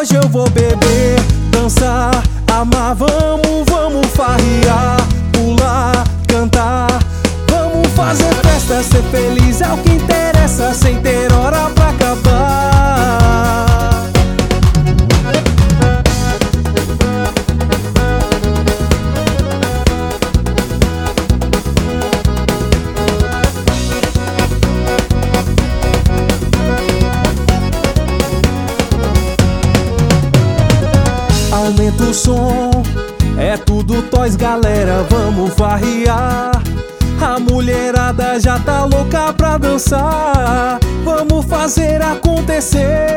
Hoje eu vou beber, dançar, amar, vamos farrear, pular, cantar. Vamos fazer festa, ser feliz é o que interessa, sem ter hora pra acabar. Aumenta o som, é tudo toys, galera, vamos farrear. A mulherada já tá louca pra dançar, vamos fazer acontecer.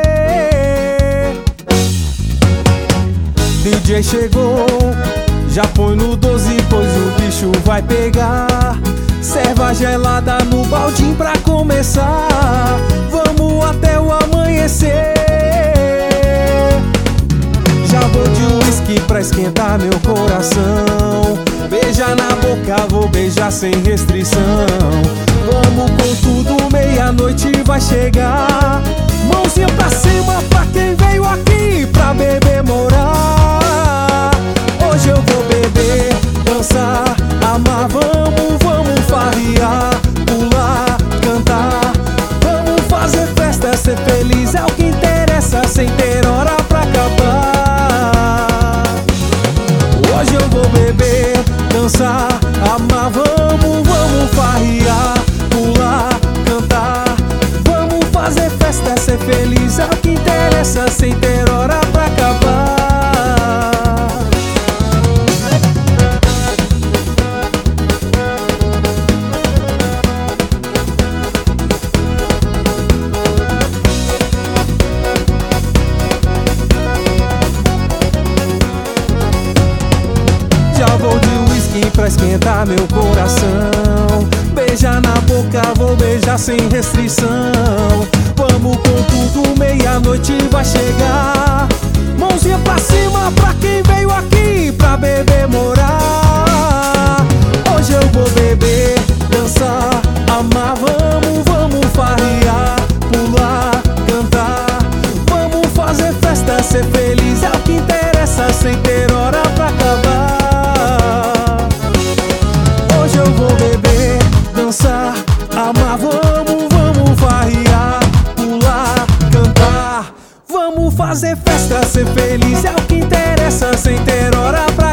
DJ chegou, já põe no 12, pois o bicho vai pegar. Serva gelada no baldinho pra começar, vamos até o amanhecer. Já vou de uísque pra esquentar meu coração. Beija na boca, vou beijar sem restrição. Vamos com tudo, meia-noite vai chegar. Mãozinha pra cima pra quem veio aqui pra beber, morar. Hoje eu vou beber, dançar, amar, vamos farrear, pular, cantar. Vamos fazer festa, ser feliz é o que interessa, sem ter hora pra acabar. Hoje eu vou beber, dançar, amar, vamos farrear, pular, cantar. Vamos fazer festa, ser feliz é o que interessa, sem ter hora pra acabar. Já vou de uísque pra esquentar meu coração. Beija na boca, vou beijar sem restrição. Vamos com tudo, meia-noite vai chegar. Mãozinha pra cima pra quem veio aqui pra beber, morar. Hoje eu vou beber, dançar, amar, vamos farrear, pular, cantar. Vamos fazer festa, ser feliz é o que interessa, sem ter hora pra acabar. Hoje eu vou beber, dançar, amar, vamos farrear, pular, cantar. Vamos fazer festa, ser feliz é o que interessa, sem ter hora pra